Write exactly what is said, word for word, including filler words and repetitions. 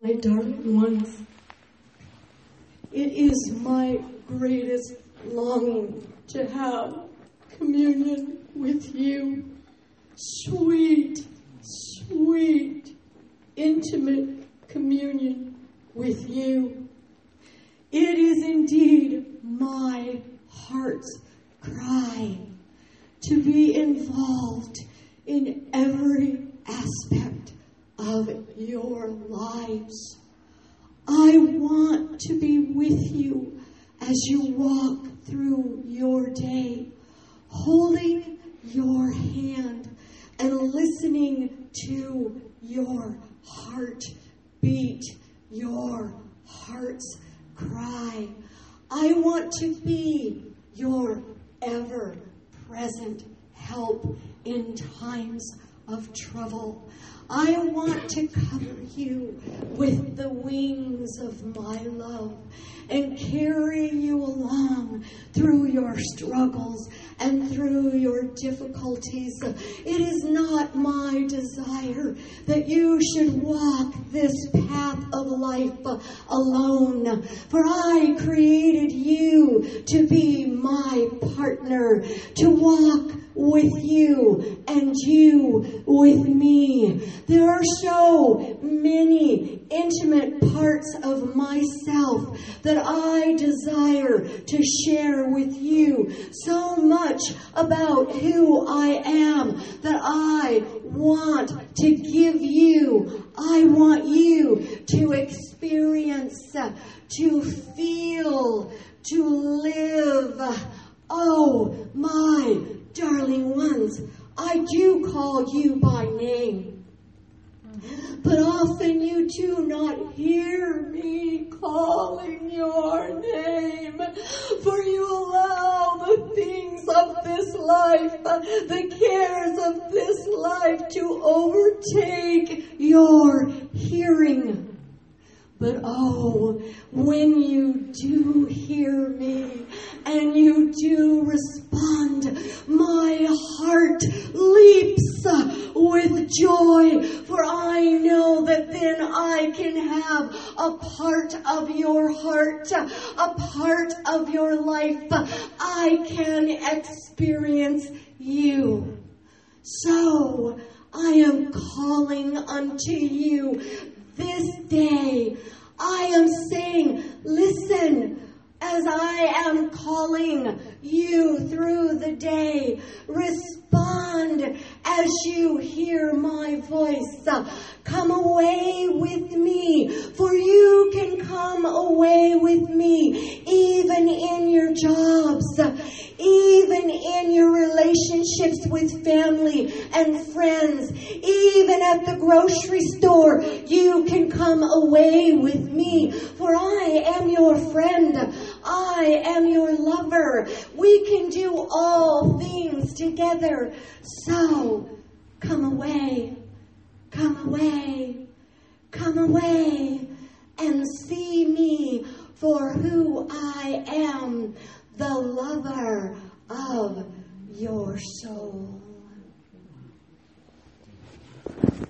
My darling ones, it is my greatest longing to have communion with you. Sweet, sweet, intimate communion with you. It is indeed my heart's cry to be involved in every aspect of your lives. I want to be with you as you walk through your day, holding your hand and listening to your heart beat, your heart's cry. I want to be your ever-present help in times of trouble. I want to cover you with the wings of my love and carry you along through your struggles and through your difficulties. It is not my desire that you should walk this path of life alone, for I created you to be my partner, to walk with you and you with me. There are so many intimate parts of myself that I desire to share with you. So much about who I am that I want to give you. I want you to experience, to feel, to live. Oh, my darling ones, I do call you by name, but often you do not hear me calling your name, for you allow the things of this life, the cares of this life to overtake your hearing. But oh, when you do hear me and you do respond, my heart leaps with joy, for I know that then I can have a part of your heart, a part of your life. I can experience you. So I am calling unto you this day. I am saying, listen, as I am calling you through the day, respond as you hear my voice. Come away with me, for you can come away with me even in your jobs, even in your relationships with family and friends, even at the grocery store. You can come away with me, for I am your friend. I am your lover. We can do all things together. So, come away, come away, come away and see me for who I am, the lover of your soul.